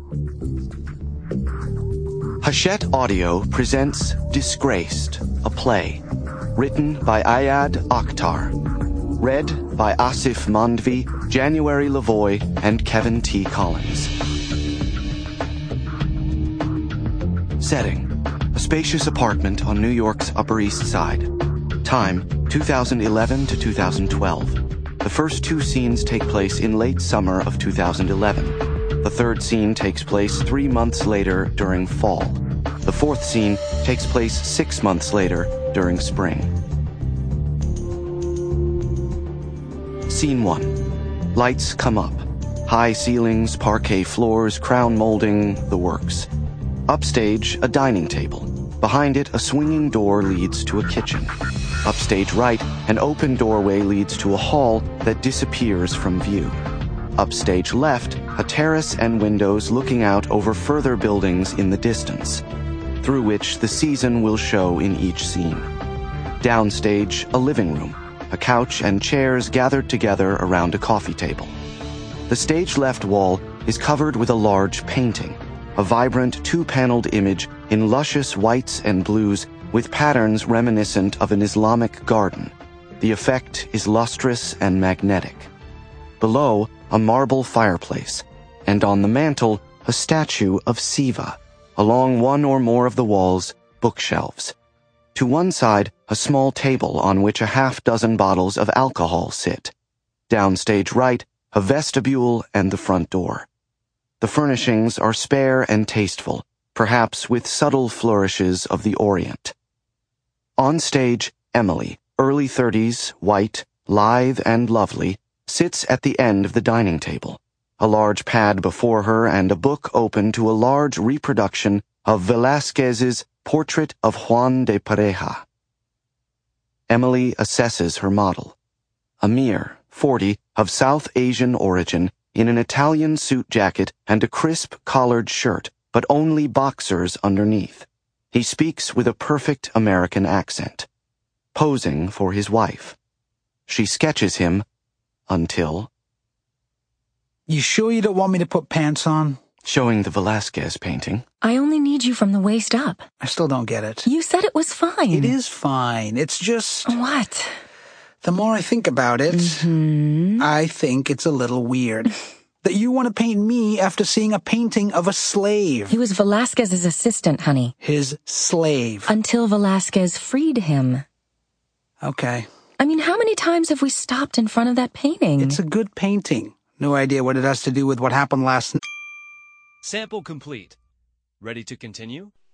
Hachette Audio presents Disgraced, a play, written by Ayad Akhtar, read by Asif Mandvi, January Lavoie, and Kevin T. Collins. Setting: a spacious apartment on New York's Upper East Side. Time: 2011 to 2012. The first two scenes take place in late summer of 2011. The third scene takes place 3 months later during fall. The fourth scene takes place 6 months later during spring. Scene 1. Lights come up. High ceilings, parquet floors, crown molding, the works. Upstage, a dining table. Behind it, a swinging door leads to a kitchen. Upstage right, an open doorway leads to a hall that disappears from view. Upstage left, a terrace and windows looking out over further buildings in the distance, through which the season will show in each scene. Downstage, a living room, a couch and chairs gathered together around a coffee table. The stage left wall is covered with a large painting, a vibrant two-paneled image in luscious whites and blues with patterns reminiscent of an Islamic garden. The effect is lustrous and magnetic. Below, a marble fireplace, and on the mantel, a statue of Siva. Along one or more of the walls, bookshelves. To one side, a small table on which a half-dozen bottles of alcohol sit. Downstage right, a vestibule and the front door. The furnishings are spare and tasteful, perhaps with subtle flourishes of the Orient. On stage, Emily, early 30s, white, lithe and lovely, sits at the end of the dining table, a large pad before her and a book open to a large reproduction of Velázquez's Portrait of Juan de Pareja. Emily assesses her model. Amir, 40, of South Asian origin, in an Italian suit jacket and a crisp collared shirt, but only boxers underneath. He speaks with a perfect American accent, posing for his wife. She sketches him until... You sure you don't want me to put pants on? Showing the Velázquez painting. I only need you from the waist up. I still don't get it. You said it was fine. It is fine. It's just... What? The more I think about it, I think it's a little weird. That you want to paint me after seeing a painting of a slave. He was Velázquez's assistant, honey. His slave. Until Velázquez freed him. Okay. I mean, how many times have we stopped in front of that painting? It's a good painting. No idea what it has to do with what happened last night. Sample complete. Ready to continue?